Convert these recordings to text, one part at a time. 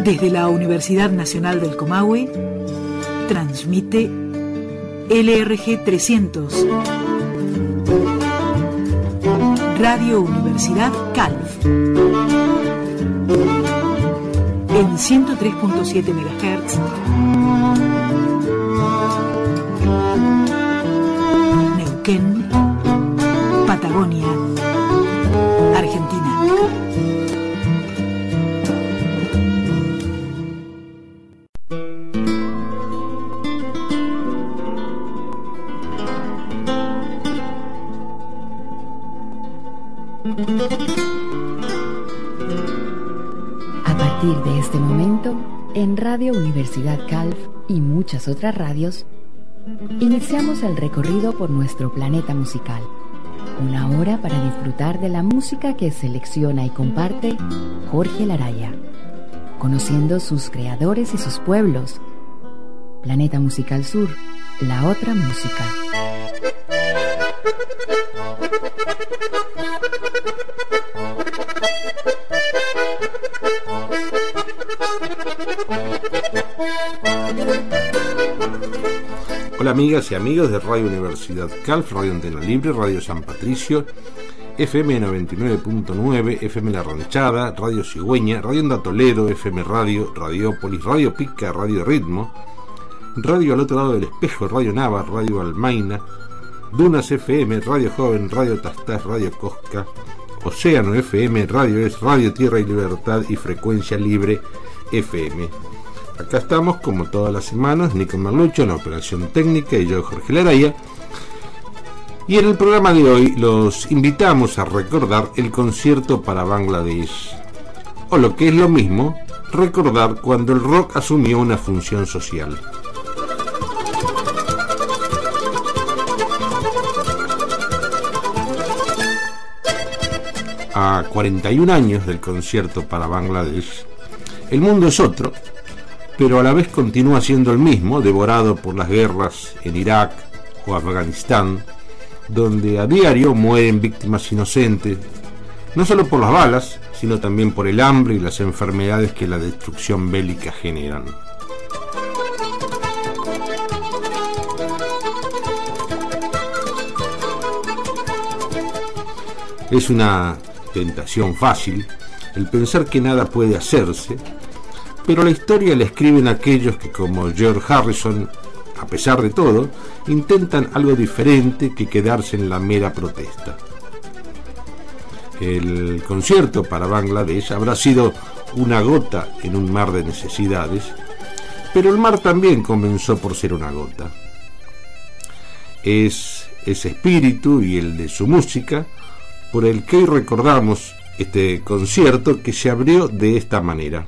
Desde la Universidad Nacional del Comahue, transmite LRG 300, Radio Universidad Calv, en 103.7 MHz, Neuquén, Patagonia, Argentina. A partir de este momento, en Radio Universidad Calv y muchas otras radios, iniciamos el recorrido por nuestro planeta musical. Una hora para disfrutar de la música que selecciona y comparte Jorge Laraya, conociendo sus creadores y sus pueblos. Planeta Musical Sur, la otra música. Hola amigas y amigos de Radio Universidad Calv, Radio Antena Libre, Radio San Patricio, FM 99.9, FM La Ranchada, Radio Cigüeña, Radio Onda Toledo, FM Radio, Radiópolis, Radio Pica, Radio Ritmo, Radio al otro lado del espejo, Radio Nava, Radio Almaina, Dunas FM, Radio Joven, Radio Tastás, Radio Cosca, Océano FM, Radio Es, Radio Tierra y Libertad y Frecuencia Libre FM. Acá estamos, como todas las semanas, Nico Merlucho en la operación técnica y yo, Jorge Laraya. Y en el programa de hoy los invitamos a recordar el concierto para Bangladesh, o lo que es lo mismo, recordar cuando el rock asumió una función social. A 41 años del concierto para Bangladesh, el mundo es otro, pero a la vez continúa siendo el mismo, devorado por las guerras en Irak o Afganistán, donde a diario mueren víctimas inocentes, no solo por las balas, sino también por el hambre y las enfermedades que la destrucción bélica generan. Es una tentación fácil el pensar que nada puede hacerse, pero la historia la escriben aquellos que, como George Harrison, a pesar de todo, intentan algo diferente que quedarse en la mera protesta. El concierto para Bangladesh habrá sido una gota en un mar de necesidades, pero el mar también comenzó por ser una gota. Es ese espíritu y el de su música por el que hoy recordamos este concierto que se abrió de esta manera.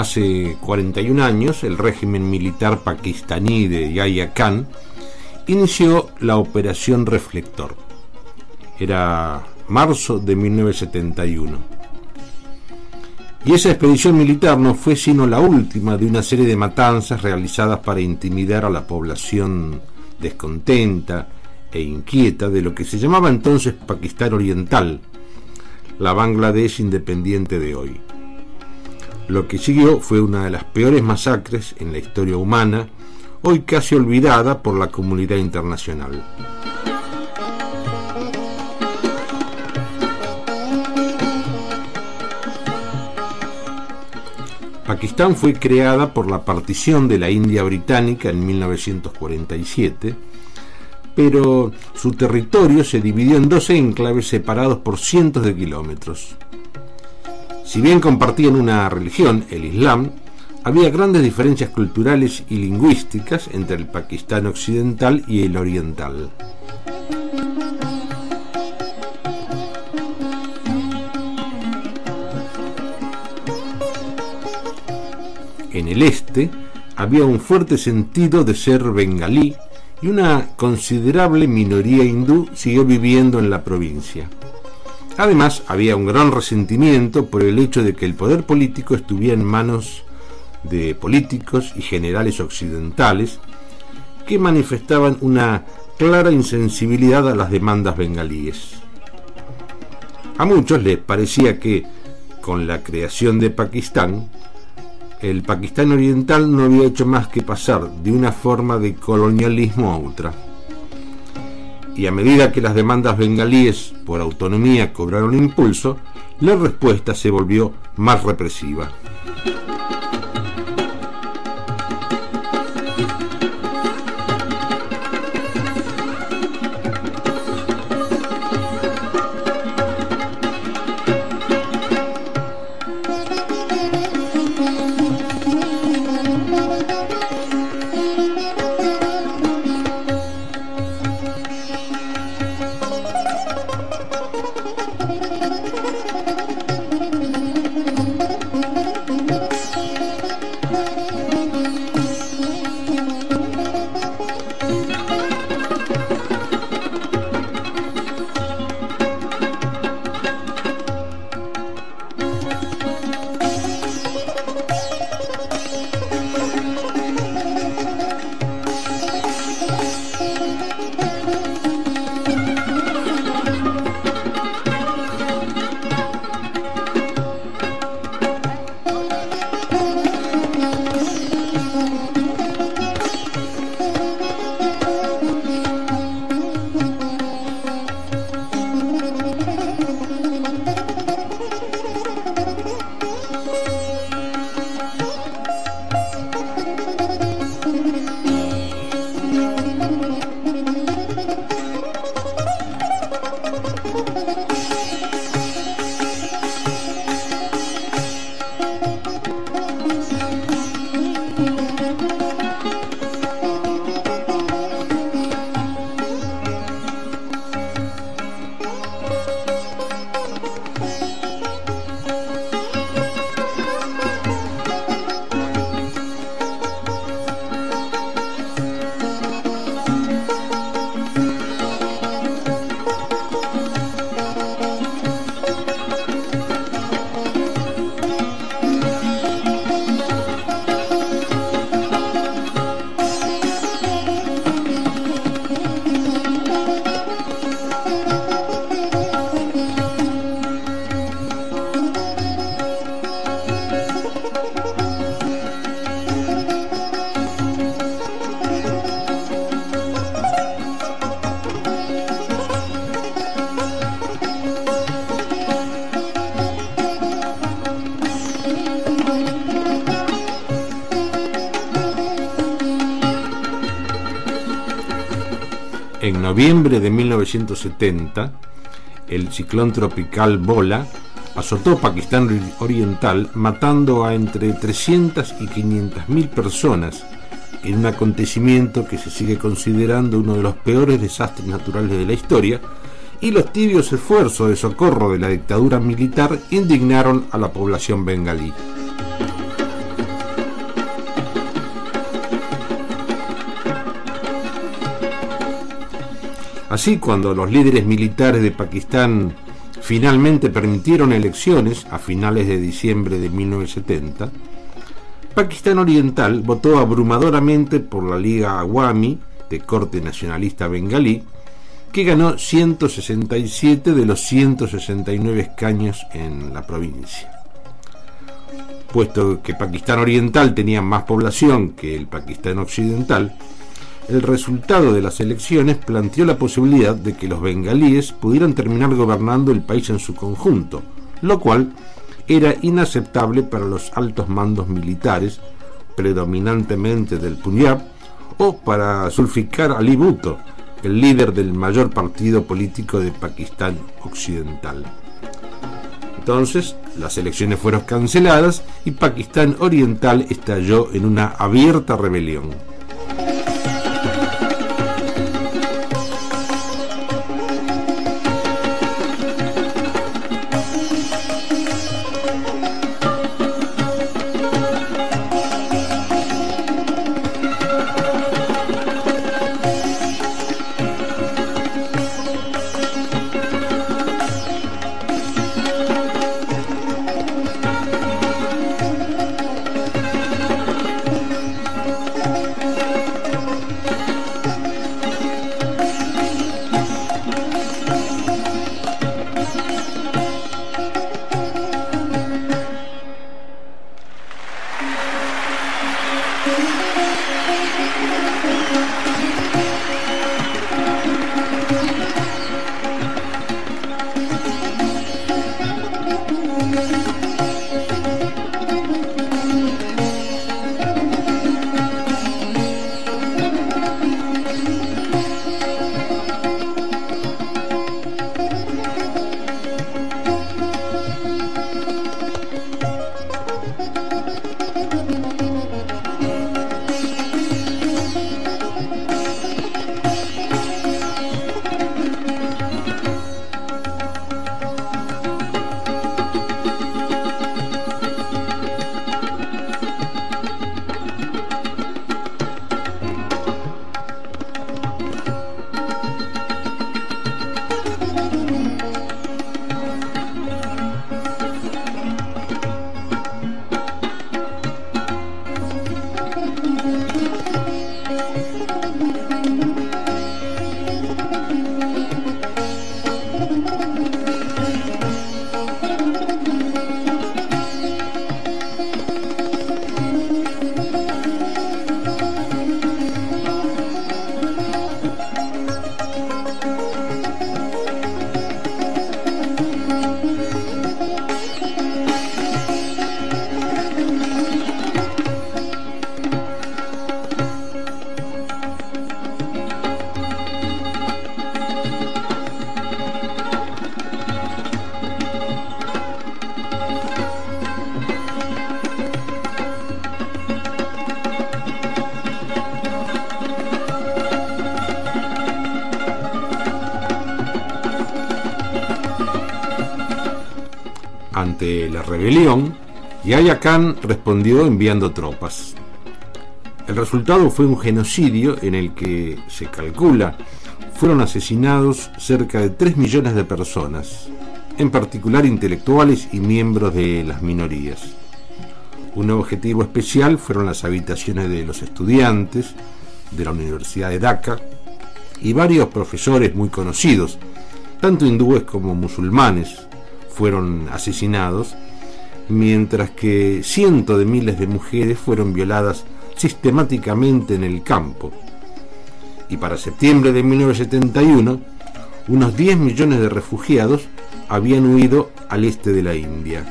Hace 41 años, el régimen militar pakistaní de Yahya Khan inició la Operación Reflector. Era marzo de 1971. Y esa expedición militar no fue sino la última de una serie de matanzas realizadas para intimidar a la población descontenta e inquieta de lo que se llamaba entonces Pakistán Oriental, la Bangladesh independiente de hoy. Lo que siguió fue una de las peores masacres en la historia humana, hoy casi olvidada por la comunidad internacional. Pakistán fue creada por la partición de la India británica en 1947, pero su territorio se dividió en 2 enclaves separados por cientos de kilómetros. Si bien compartían una religión, el Islam, había grandes diferencias culturales y lingüísticas entre el Pakistán occidental y el oriental. En el este había un fuerte sentido de ser bengalí y una considerable minoría hindú siguió viviendo en la provincia. Además, había un gran resentimiento por el hecho de que el poder político estuviera en manos de políticos y generales occidentales que manifestaban una clara insensibilidad a las demandas bengalíes. A muchos les parecía que, con la creación de Pakistán, el Pakistán oriental no había hecho más que pasar de una forma de colonialismo a otra. Y a medida que las demandas bengalíes por autonomía cobraron impulso, la respuesta se volvió más represiva. En noviembre de 1970, el ciclón tropical Bola azotó Pakistán Oriental, matando a entre 300 y 500.000 personas en un acontecimiento que se sigue considerando uno de los peores desastres naturales de la historia, y los tibios esfuerzos de socorro de la dictadura militar indignaron a la población bengalí. Así, cuando los líderes militares de Pakistán finalmente permitieron elecciones a finales de diciembre de 1970, Pakistán Oriental votó abrumadoramente por la Liga Awami, de corte nacionalista bengalí, que ganó 167 de los 169 escaños en la provincia. Puesto que Pakistán Oriental tenía más población que el Pakistán Occidental, el resultado de las elecciones planteó la posibilidad de que los bengalíes pudieran terminar gobernando el país en su conjunto, lo cual era inaceptable para los altos mandos militares, predominantemente del Punjab, o para Zulfikar Ali Bhutto, el líder del mayor partido político de Pakistán Occidental. Entonces, las elecciones fueron canceladas y Pakistán Oriental estalló en una abierta rebelión. Ante la rebelión, Yahya Khan respondió enviando tropas. El resultado fue un genocidio en el que, se calcula, fueron asesinados cerca de 3 millones de personas, en particular intelectuales y miembros de las minorías. Un objetivo especial fueron las habitaciones de los estudiantes de la Universidad de Dhaka y varios profesores muy conocidos, tanto hindúes como musulmanes, fueron asesinados, mientras que cientos de miles de mujeres fueron violadas sistemáticamente en el campo. Y para septiembre de 1971, unos 10 millones de refugiados habían huido al este de la India.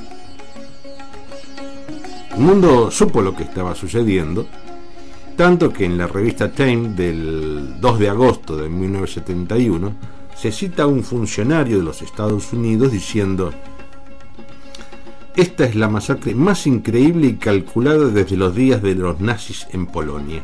El mundo supo lo que estaba sucediendo, tanto que en la revista Time del 2 de agosto de 1971 se cita a un funcionario de los Estados Unidos diciendo: "Esta es la masacre más increíble y calculada desde los días de los nazis en Polonia".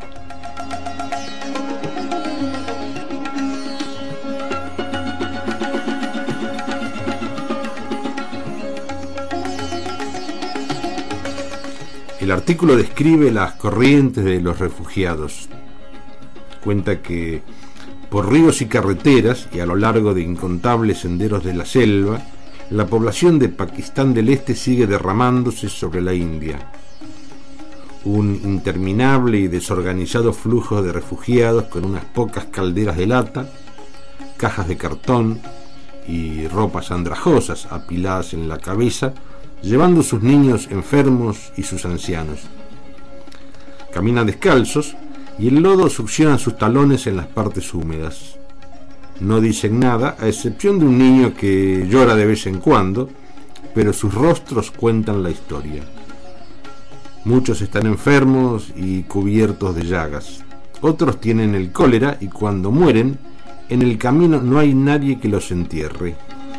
El artículo describe las corrientes de los refugiados. Cuenta que Por ríos y carreteras y a lo largo de incontables senderos de la selva, la población de Pakistán del Este sigue derramándose sobre la India. Un interminable y desorganizado flujo de refugiados con unas pocas calderas de lata, cajas de cartón y ropas andrajosas apiladas en la cabeza, llevando sus niños enfermos y sus ancianos. Caminan descalzos y el lodo succiona sus talones en las partes húmedas. No dicen nada, a excepción de un niño que llora de vez en cuando, pero sus rostros cuentan la historia. Muchos están enfermos y cubiertos de llagas. Otros tienen el cólera y cuando mueren, en el camino no hay nadie que los entierre.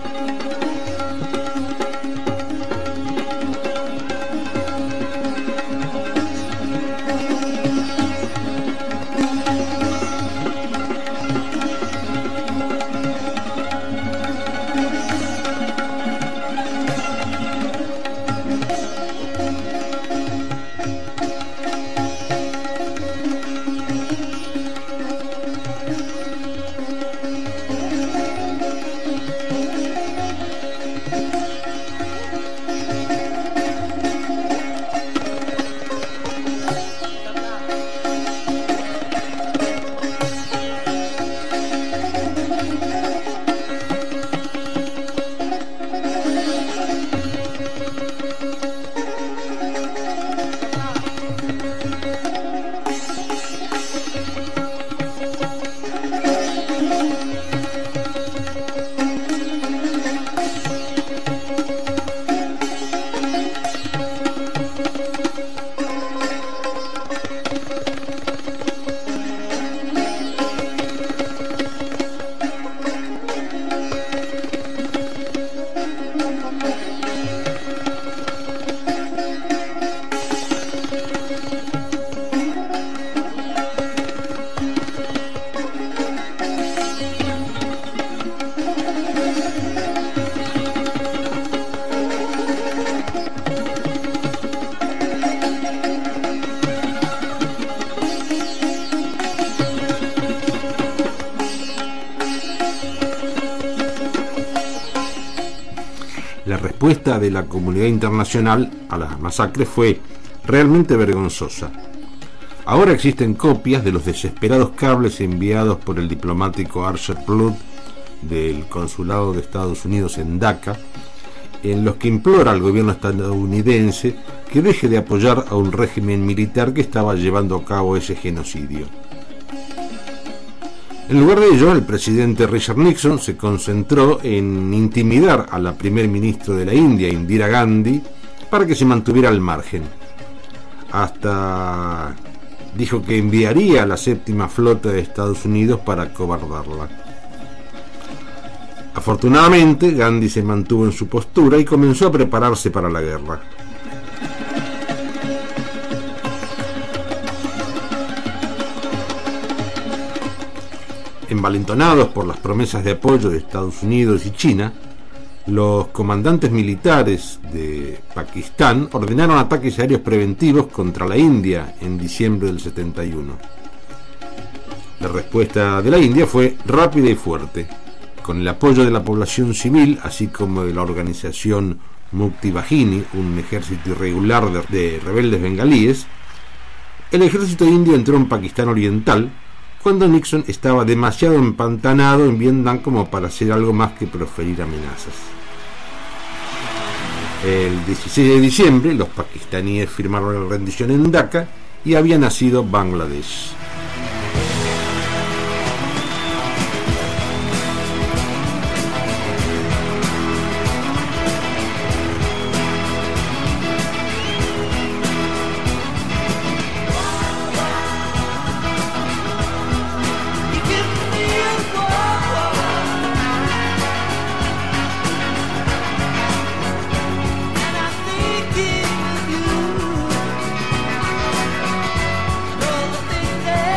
La respuesta de la comunidad internacional a la masacre fue realmente vergonzosa. Ahora existen copias de los desesperados cables enviados por el diplomático Archer Blood del Consulado de Estados Unidos en Dhaka, en los que implora al gobierno estadounidense que deje de apoyar a un régimen militar que estaba llevando a cabo ese genocidio. En lugar de ello, el presidente Richard Nixon se concentró en intimidar a la primer ministra de la India, Indira Gandhi, para que se mantuviera al margen. Hasta dijo que enviaría a la séptima flota de Estados Unidos para acobardarla. Afortunadamente, Gandhi se mantuvo en su postura y comenzó a prepararse para la guerra. Envalentonados por las promesas de apoyo de Estados Unidos y China, los comandantes militares de Pakistán ordenaron ataques aéreos preventivos contra la India en diciembre del 71. La respuesta de la India fue rápida y fuerte. Con el apoyo de la población civil, así como de la organización Mukti Bahini, un ejército irregular de rebeldes bengalíes, el ejército indio entró en Pakistán Oriental cuando Nixon estaba demasiado empantanado en Vietnam como para hacer algo más que proferir amenazas. El 16 de diciembre, los pakistaníes firmaron la rendición en Dhaka y había nacido Bangladesh. Things that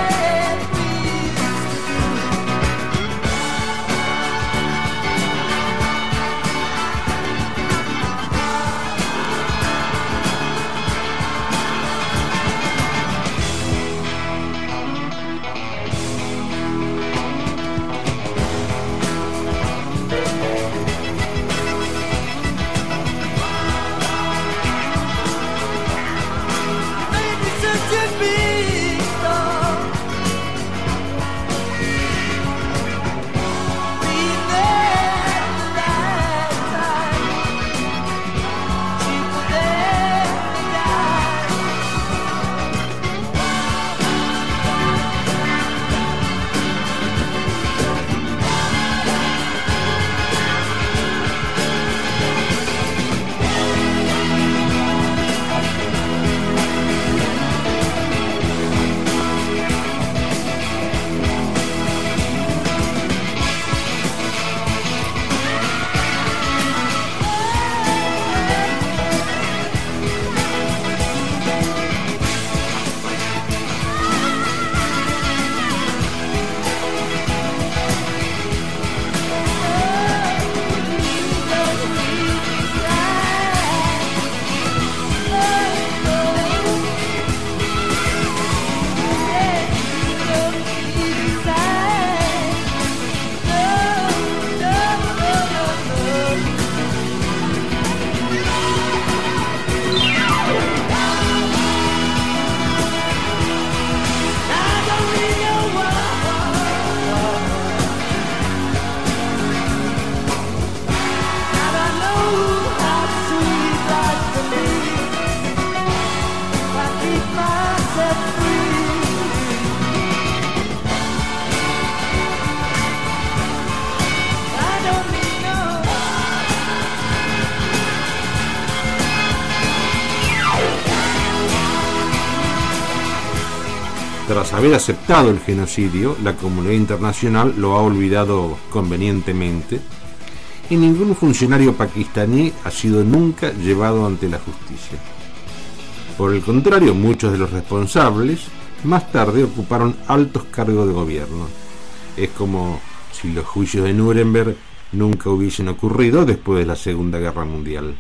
Tras haber aceptado el genocidio, la comunidad internacional lo ha olvidado convenientemente y ningún funcionario pakistaní ha sido nunca llevado ante la justicia. Por el contrario, muchos de los responsables más tarde ocuparon altos cargos de gobierno. Es como si los juicios de Nuremberg nunca hubiesen ocurrido después de la Segunda Guerra Mundial.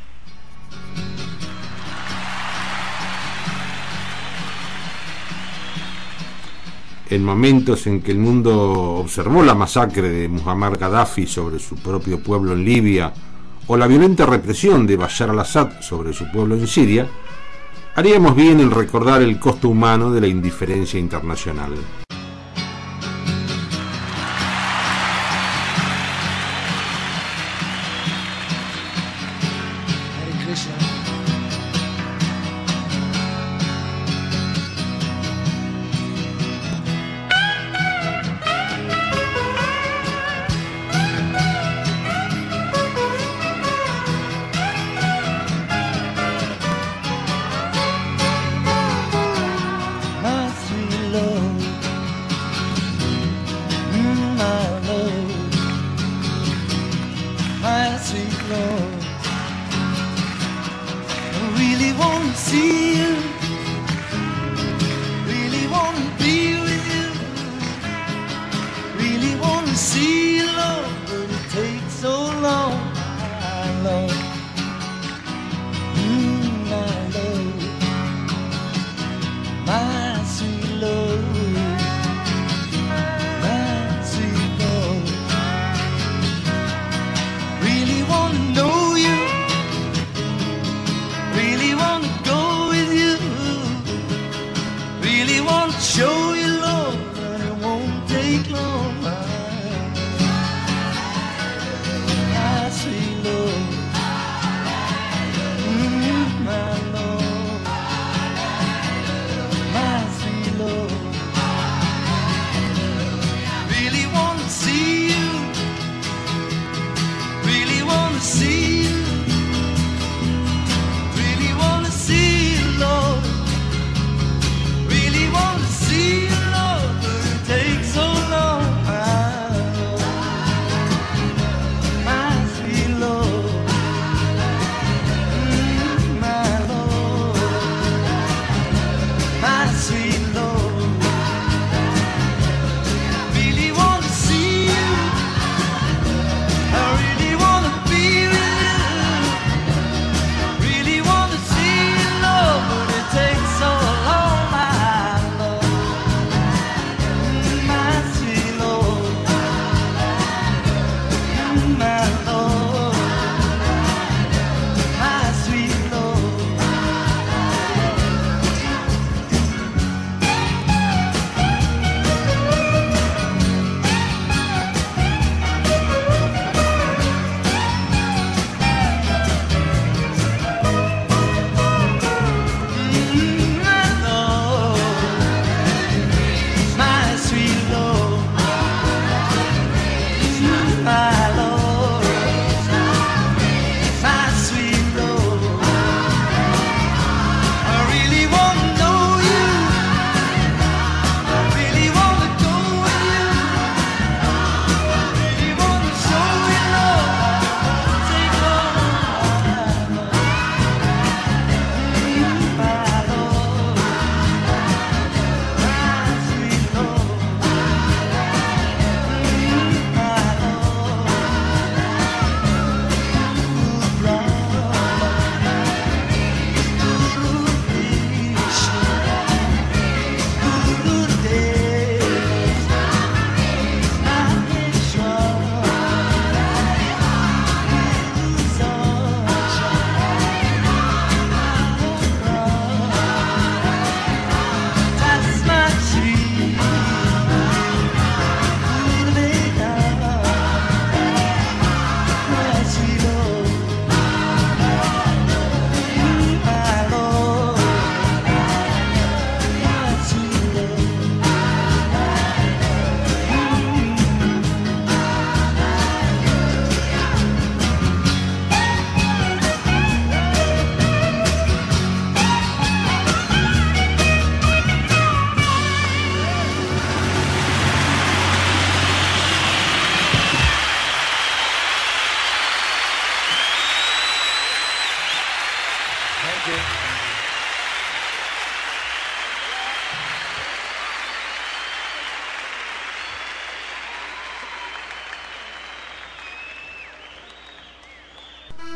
En momentos en que el mundo observó la masacre de Muammar Gaddafi sobre su propio pueblo en Libia o la violenta represión de Bashar al-Assad sobre su pueblo en Siria, haríamos bien en recordar el costo humano de la indiferencia internacional.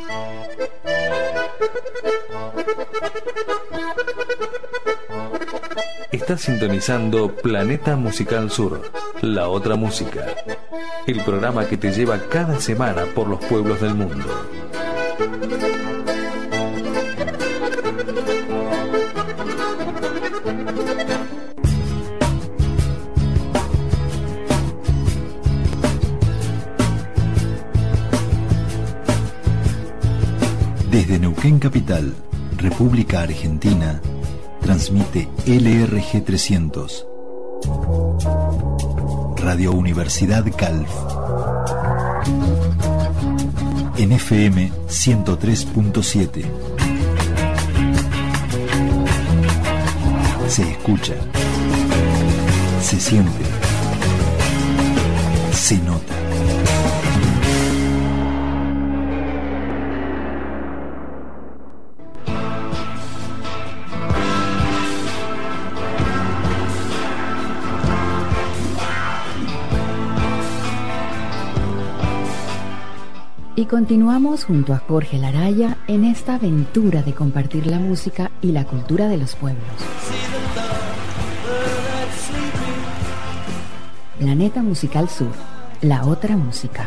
Estás sintonizando Planeta Musical Sur, la otra música. El programa que te lleva cada semana por los pueblos del mundo. Desde Neuquén Capital, República Argentina, transmite LRG 300, Radio Universidad Calf, en FM 103.7. Se escucha, se siente, se nota. Y continuamos junto a Jorge Laraya en esta aventura de compartir la música y la cultura de los pueblos. Planeta Musical Sur, la otra música.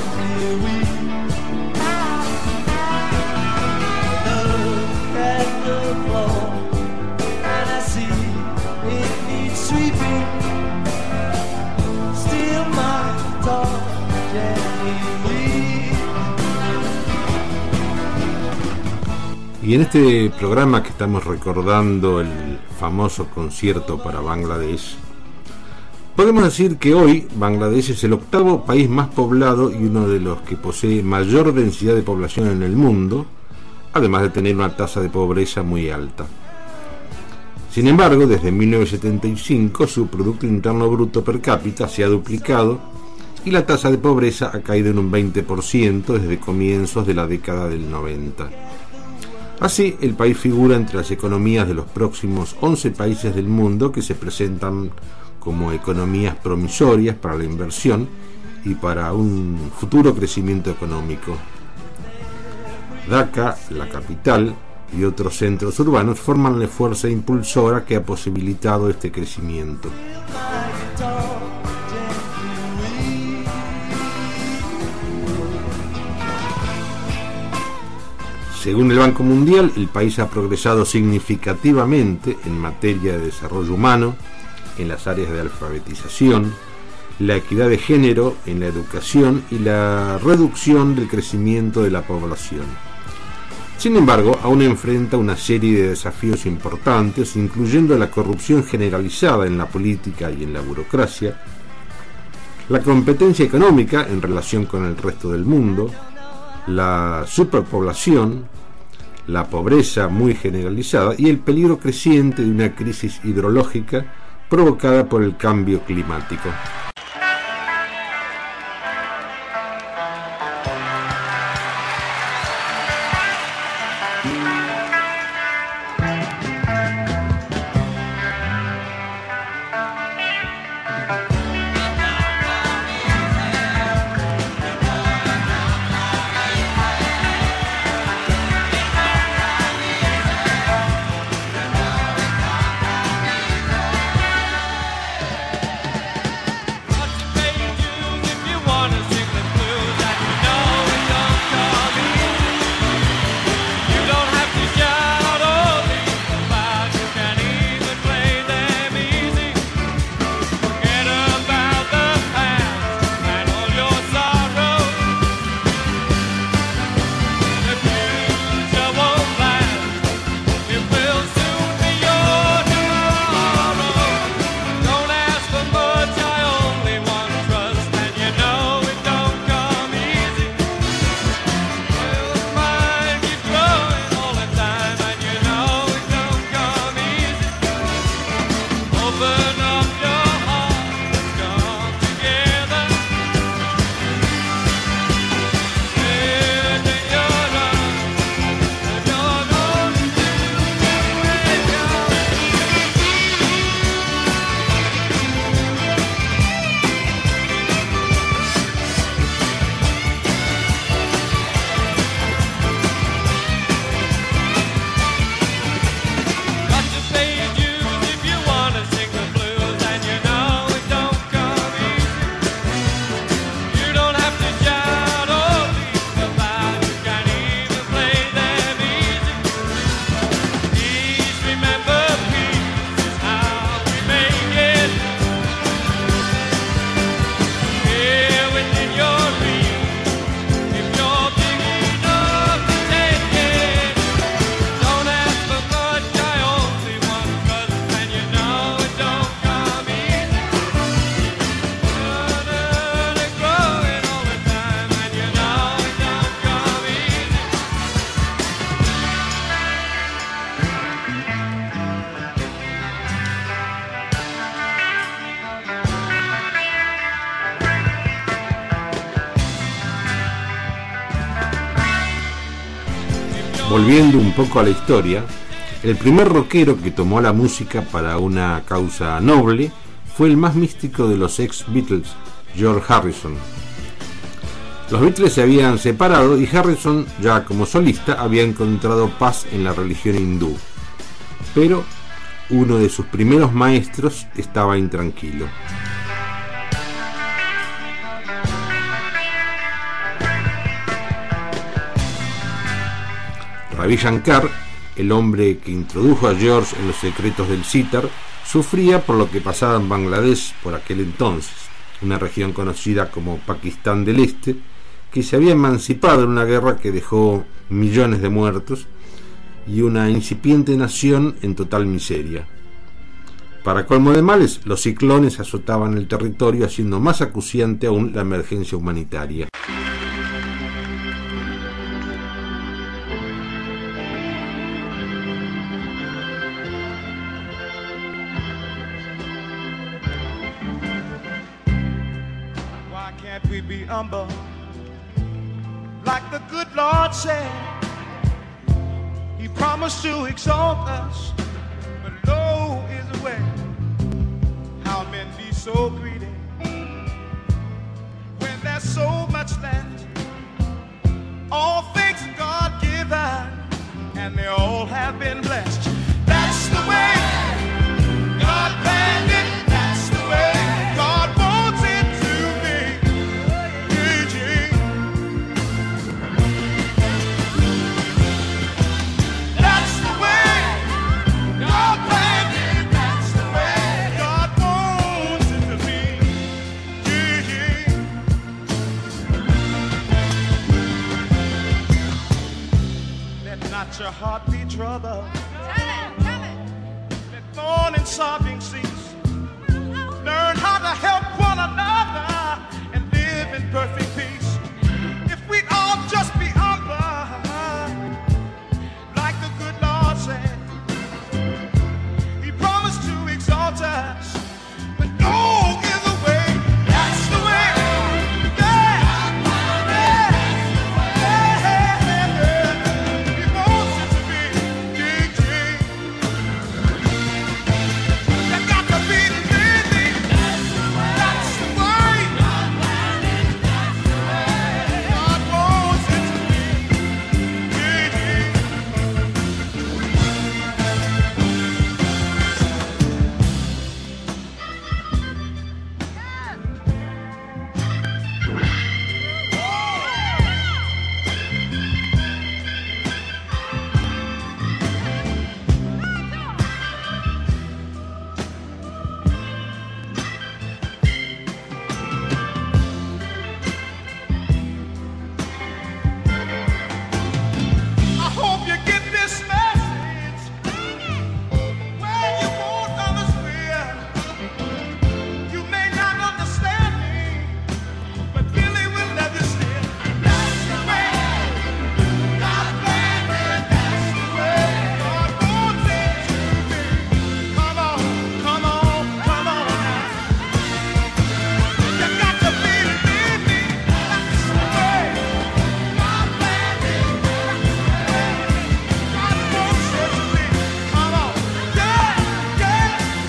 Y en este programa que estamos recordando el famoso concierto para Bangladesh, podemos decir que hoy Bangladesh es el octavo país más poblado y uno de los que posee mayor densidad de población en el mundo, además de tener una tasa de pobreza muy alta. Sin embargo, desde 1975 su Producto Interno Bruto per cápita se ha duplicado y la tasa de pobreza ha caído en un 20% desde comienzos de la década del 90. Así, el país figura entre las economías de los próximos 11 países del mundo que se presentan como economías promisorias para la inversión y para un futuro crecimiento económico. Dhaka, la capital, y otros centros urbanos forman la fuerza impulsora que ha posibilitado este crecimiento. Según el Banco Mundial, el país ha progresado significativamente en materia de desarrollo humano, en las áreas de alfabetización, la equidad de género, en la educación y la reducción del crecimiento de la población. Sin embargo, aún enfrenta una serie de desafíos importantes, incluyendo la corrupción generalizada en la política y en la burocracia, la competencia económica en relación con el resto del mundo, la superpoblación, la pobreza muy generalizada y el peligro creciente de una crisis hidrológica provocada por el cambio climático. Volviendo un poco a la historia, el primer rockero que tomó la música para una causa noble fue el más místico de los ex-Beatles, George Harrison. Los Beatles se habían separado y Harrison, ya como solista, había encontrado paz en la religión hindú. Pero uno de sus primeros maestros estaba intranquilo. Ravi Shankar, el hombre que introdujo a George en los secretos del sitar, sufría por lo que pasaba en Bangladesh por aquel entonces, una región conocida como Pakistán del Este, que se había emancipado en una guerra que dejó millones de muertos y una incipiente nación en total miseria. Para colmo de males, los ciclones azotaban el territorio, haciendo más acuciante aún la emergencia humanitaria. We be humble, like the good Lord said. He promised to exalt us, but low is the way. How men be so greedy when there's so much left. All things God given, and they all have been blessed. That's the way God planned it. That's the way God wants it to be. That's the way God planned it. That's the way God wants it to be. Let not your heart be troubled. Let mourn and sobbing cease. Learn how to help one another and live in perfect peace. If we'd all just be humble, like the good Lord said. He promised to exalt us, but no is the way. That's the way. He wants it to be. You got to be busy. That's the way. God wants it to be. I hope you get this message where you won't understand. You may not understand me, but Billy will love you still. That's the way God planned it. That's the way God wants it to be. Come on, come on, come on now. You got to be busy. That's the way God planned it. God wants it to be. Come on, yeah, yeah.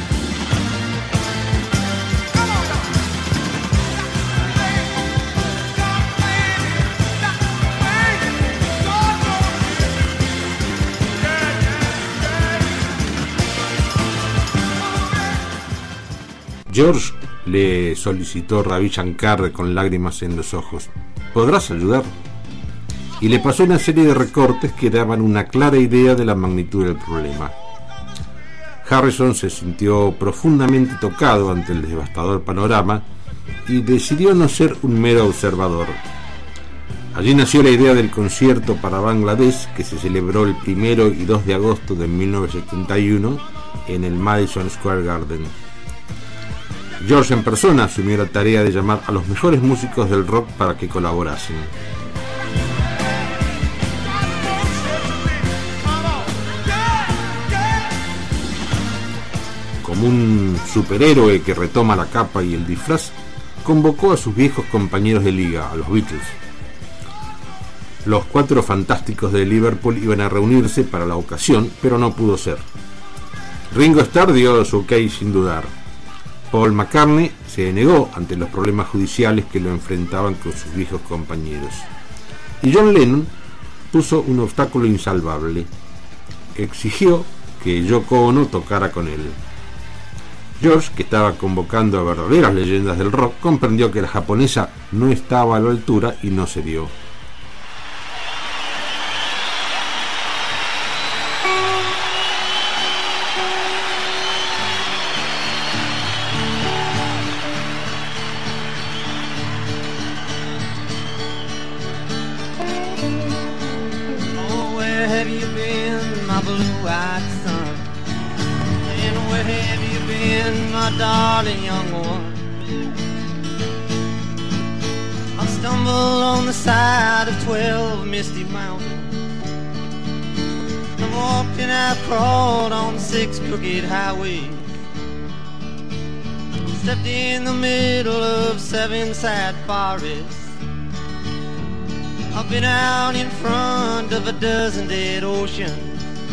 Come on now. God planned it. That's the way God wants it to be. Yeah, yeah, yeah. George le solicitó Ravi Shankar con lágrimas en los ojos: ¿podrás ayudar? Y le pasó una serie de recortes que daban una clara idea de la magnitud del problema. Harrison se sintió profundamente tocado ante el devastador panorama y decidió no ser un mero observador. Allí nació la idea del concierto para Bangladesh, que se celebró el 1 y 2 de agosto de 1971 en el Madison Square Garden. George en persona asumió la tarea de llamar a los mejores músicos del rock para que colaborasen. Como un superhéroe que retoma la capa y el disfraz, convocó a sus viejos compañeros de liga, a los Beatles. Los Cuatro Fantásticos de Liverpool iban a reunirse para la ocasión, pero no pudo ser. Ringo Starr dio su ok sin dudar. Paul McCartney se negó ante los problemas judiciales que lo enfrentaban con sus viejos compañeros. Y John Lennon puso un obstáculo insalvable. Exigió que Yoko Ono tocara con él. George, que estaba convocando a verdaderas leyendas del rock, comprendió que la japonesa no estaba a la altura y no se dio. Darling young one, I stumbled on the side of 12 misty mountains. I walked and I crawled on 6 crooked highways. Stepped in the middle of 7 sad forests. I've been out in front of a dozen dead oceans.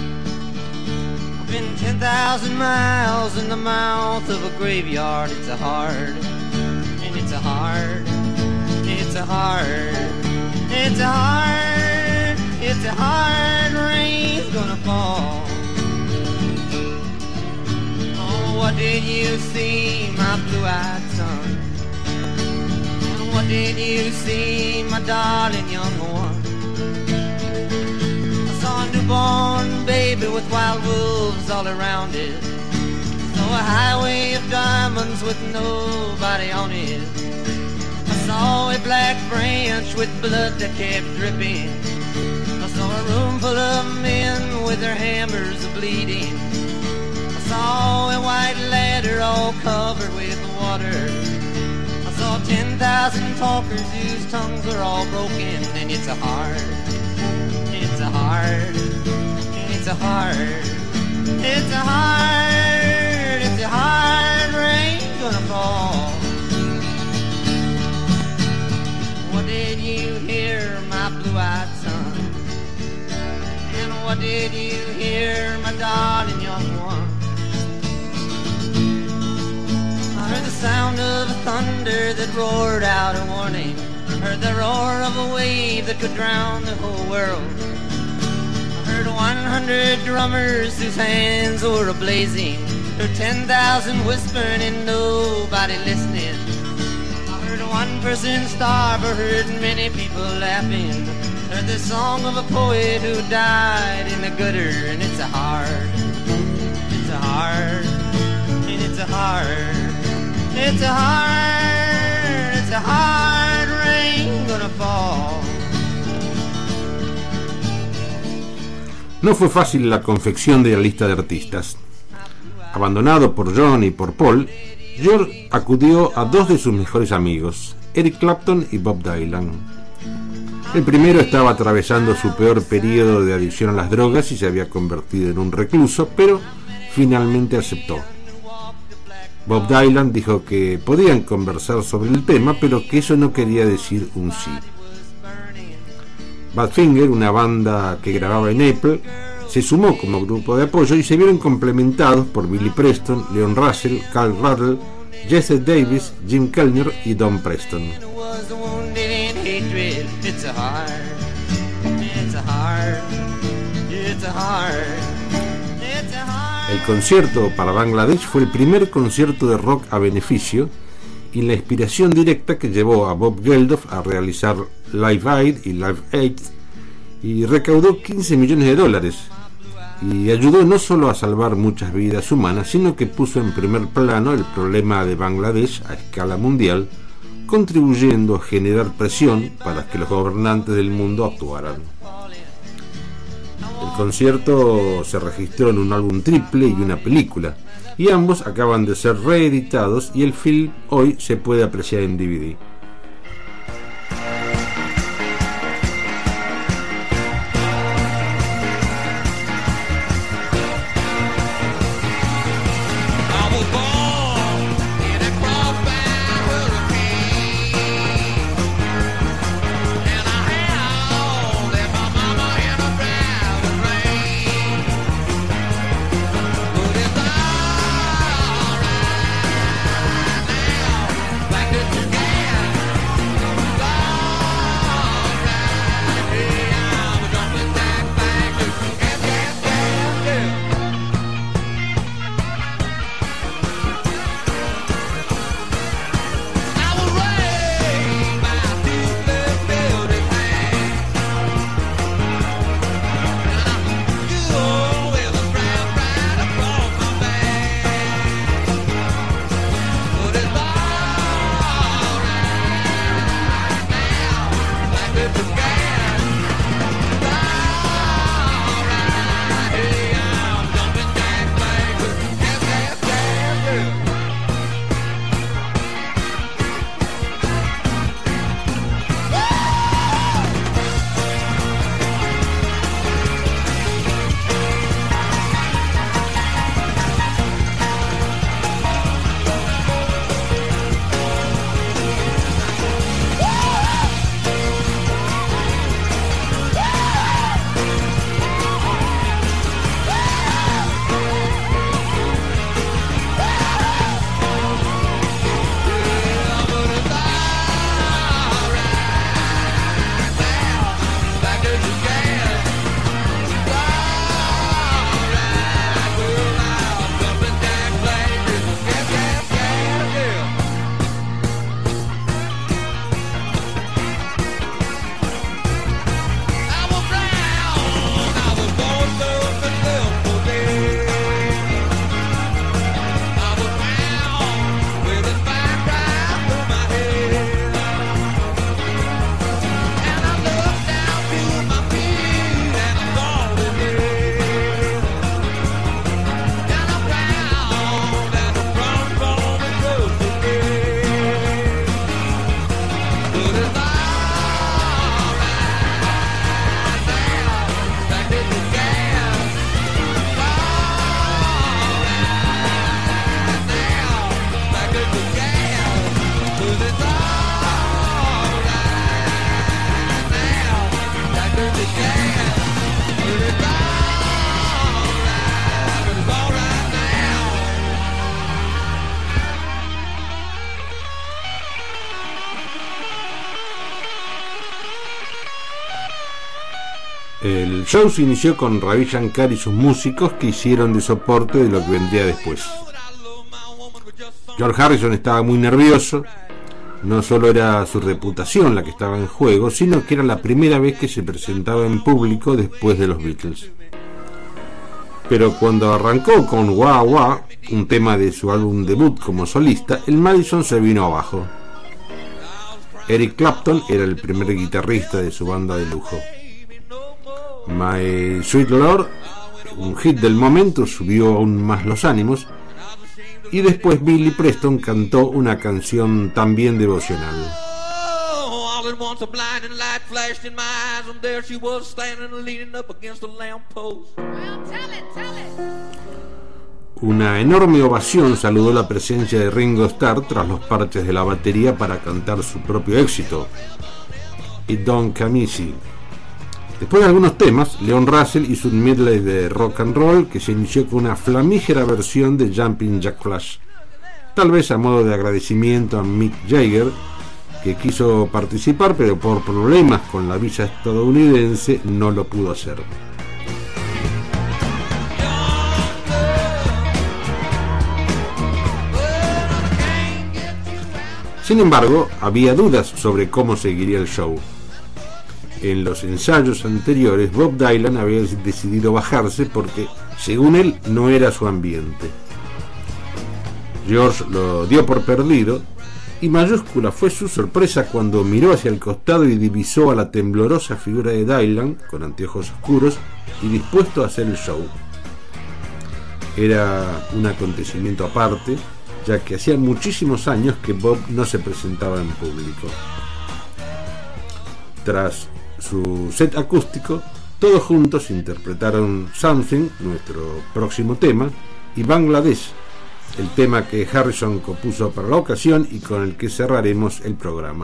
Been 10,000 miles in the mouth of a graveyard. It's a hard, and it's a hard, it's a hard, it's a hard, it's a hard rain's gonna fall. Oh, what did you see, my blue-eyed son? And what did you see, my darling young one? A newborn baby with wild wolves all around it. So a highway of diamonds with nobody on it. I saw a black branch with blood that kept dripping. I saw a room full of men with their hammers bleeding. I saw a white ladder all covered with water. I saw 10,000 talkers whose tongues were all broken. And it's a hard, it's a hard, it's a hard, it's a hard, it's a hard rain gonna fall. What did you hear, my blue-eyed son? And what did you hear, my darling young one? I heard the sound of thunder that roared out a warning. I heard the roar of a wave that could drown the whole world. I heard 100 drummers whose hands were a-blazing. Heard 10,000 whispering and nobody listening. I heard one person starve, I heard many people laughing. Heard the song of a poet who died in the gutter. And it's a hard, it's a hard, and it's a hard, it's a hard, it's a hard rain gonna fall. No fue fácil la confección de la lista de artistas. Abandonado por John y por Paul, George acudió a dos de sus mejores amigos, Eric Clapton y Bob Dylan. El primero estaba atravesando su peor periodo de adicción a las drogas y se había convertido en un recluso, pero finalmente aceptó. Bob Dylan dijo que podían conversar sobre el tema, pero que eso no quería decir un sí. Badfinger, una banda que grababa en Apple, se sumó como grupo de apoyo y se vieron complementados por Billy Preston, Leon Russell, Carl Rattle, Jesse Davis, Jim Kellner y Don Preston. El concierto para Bangladesh fue el primer concierto de rock a beneficio y la inspiración directa que llevó a Bob Geldof a realizar Live Aid y Live Aid, y recaudó $15 millones y ayudó no solo a salvar muchas vidas humanas, sino que puso en primer plano el problema de Bangladesh a escala mundial, contribuyendo a generar presión para que los gobernantes del mundo actuaran. El concierto se registró en un álbum triple y una película, y ambos acaban de ser reeditados y el film hoy se puede apreciar en DVD. El show se inició con Ravi Shankar y sus músicos, que hicieron de soporte de lo que vendría después. George Harrison estaba muy nervioso. No solo era su reputación la que estaba en juego, sino que era la primera vez que se presentaba en público después de los Beatles. Pero cuando arrancó con Wah Wah, un tema de su álbum debut como solista, el Madison se vino abajo. Eric Clapton era el primer guitarrista de su banda de lujo. My Sweet Lord, un hit del momento, subió aún más los ánimos, y después Billy Preston cantó una canción también devocional. Una enorme ovación saludó la presencia de Ringo Starr tras los parches de la batería para cantar su propio éxito, It Don't Come Easy. Después de algunos temas, Leon Russell hizo un medley de rock and roll que se inició con una flamígera versión de Jumping Jack Flash, tal vez a modo de agradecimiento a Mick Jagger, que quiso participar pero por problemas con la visa estadounidense no lo pudo hacer. Sin embargo, había dudas sobre cómo seguiría el show. En los ensayos anteriores, Bob Dylan había decidido bajarse porque, según él, no era su ambiente. George lo dio por perdido, y mayúscula fue su sorpresa cuando miró hacia el costado y divisó a la temblorosa figura de Dylan, con anteojos oscuros y dispuesto a hacer el show. Era un acontecimiento aparte, ya que hacía muchísimos años que Bob no se presentaba en público. Tras su set acústico, todos juntos interpretaron Something, nuestro próximo tema, y Bangladesh, el tema que Harrison compuso para la ocasión y con el que cerraremos el programa.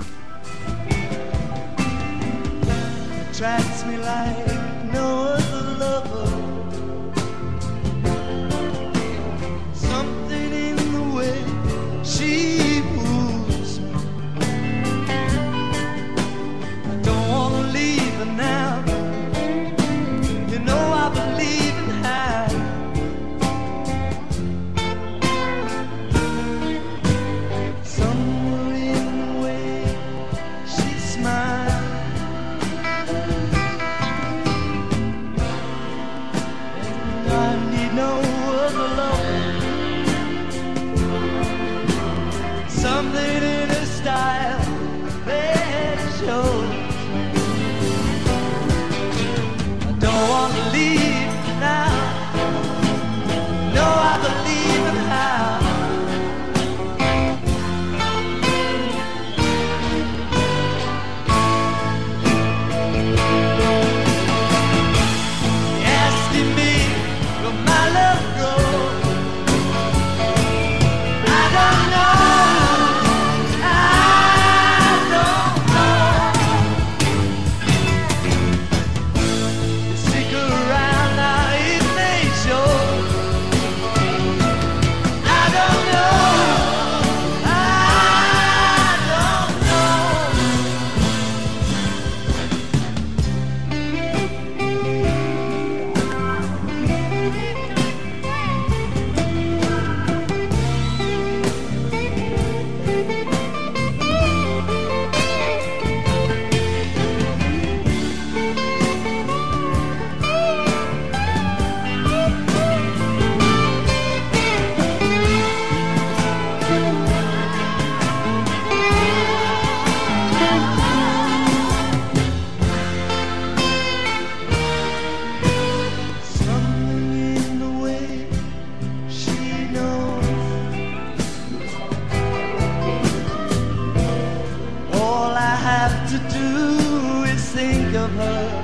to do is think of her.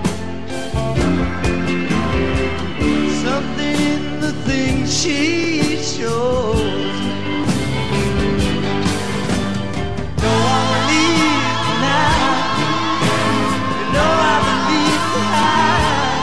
Something in the things she shows me. No, I believe now. You know I believe now.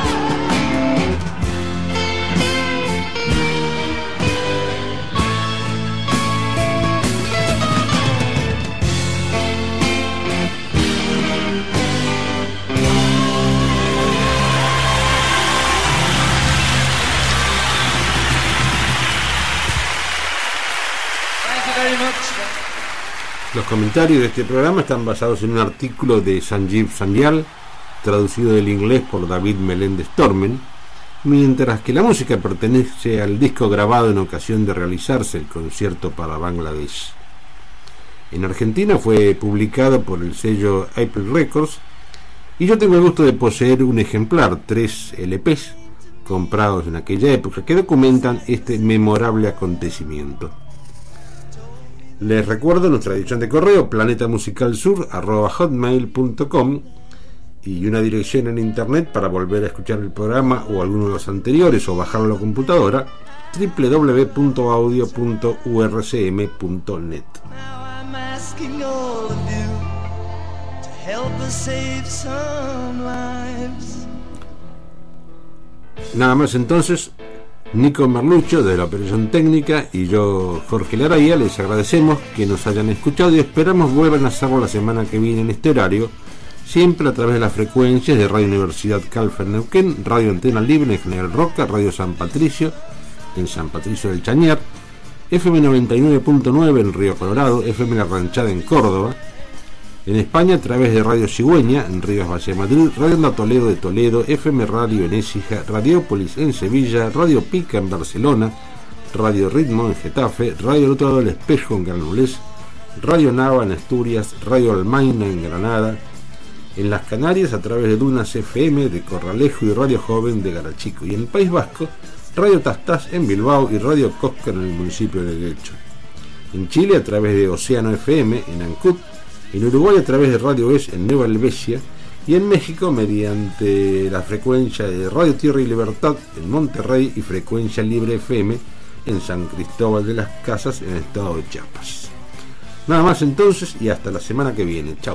Los comentarios de este programa están basados en un artículo de Sanjeev Sanyal, traducido del inglés por David Meléndez Tormen, mientras que la música pertenece al disco grabado en ocasión de realizarse el concierto para Bangladesh. En Argentina fue publicado por el sello Apple Records y yo tengo el gusto de poseer un ejemplar, 3 LPs, comprados en aquella época, que documentan este memorable acontecimiento. Les recuerdo nuestra dirección de correo planetamusicalsur@hotmail.com y una dirección en internet para volver a escuchar el programa o alguno de los anteriores o bajarlo a la computadora, www.audio.urcm.net. Nada más entonces. Nico Merlucho de la Operación Técnica y yo, Jorge Laraya, les agradecemos que nos hayan escuchado y esperamos vuelvan a hacerlo la semana que viene en este horario, siempre a través de las frecuencias de Radio Universidad Calf en Neuquén, Radio Antena Libre en General Roca, Radio San Patricio en San Patricio del Chañar, FM 99.9 en Río Colorado, FM La Ranchada en Córdoba, en España a través de Radio Cigüeña en Rivas Valle Madrid, Radio Onda Toledo de Toledo, FM Radio en Écija, Radiópolis en Sevilla, Radio Pica en Barcelona, Radio Ritmo en Getafe, Radio El Otro Lado del Espejo en Granollers, Radio Nava en Asturias, Radio Almaina en Granada, en las Canarias a través de Dunas FM de Corralejo y Radio Joven de Garachico, y en el País Vasco, Radio Tastás en Bilbao y Radio Cosca en el municipio de Guecho. En Chile a través de Océano FM en Ancud, en Uruguay a través de Radio Es en Nueva Helvecia y en México mediante la frecuencia de Radio Tierra y Libertad en Monterrey y Frecuencia Libre FM en San Cristóbal de las Casas en el estado de Chiapas. Nada más entonces y hasta la semana que viene. Chao.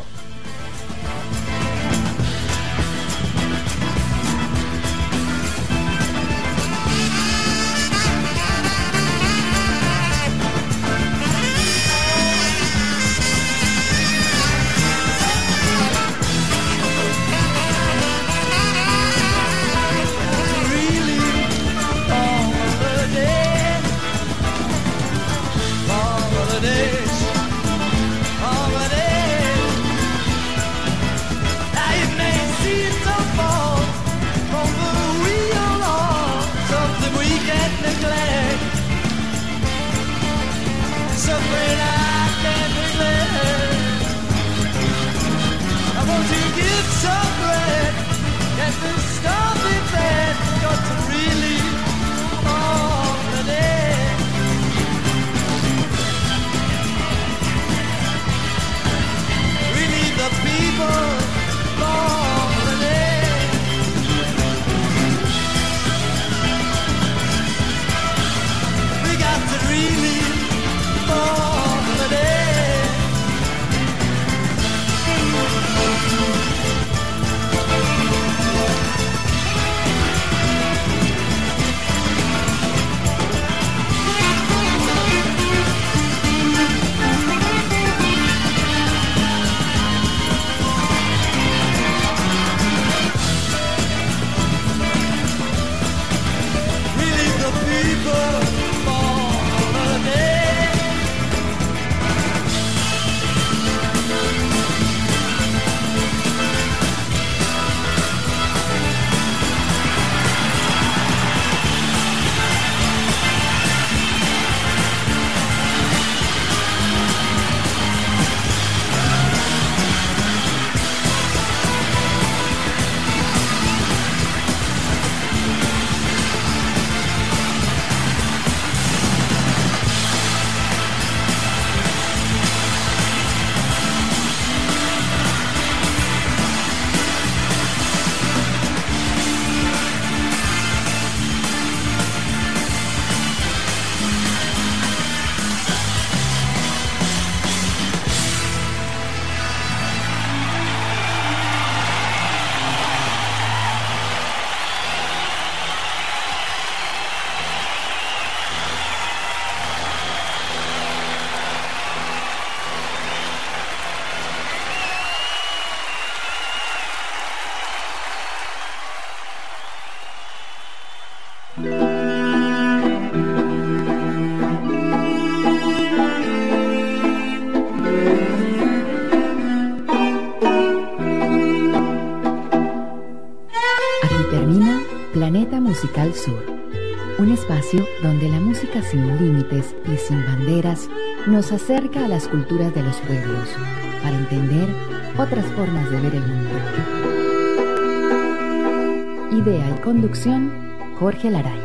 Planeta Musical Sur, un espacio donde la música sin límites y sin banderas nos acerca a las culturas de los pueblos para entender otras formas de ver el mundo. Idea y conducción, Jorge Laraya.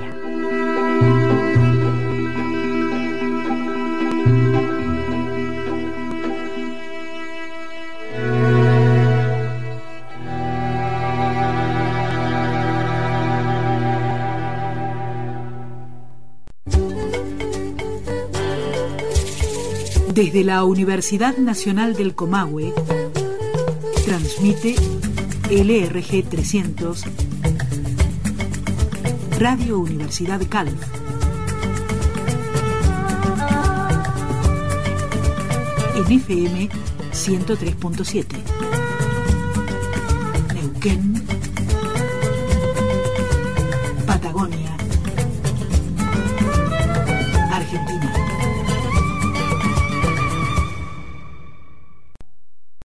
Desde la Universidad Nacional del Comahue, transmite LRG 300, Radio Universidad Calv. En FM 103.7. Neuquén,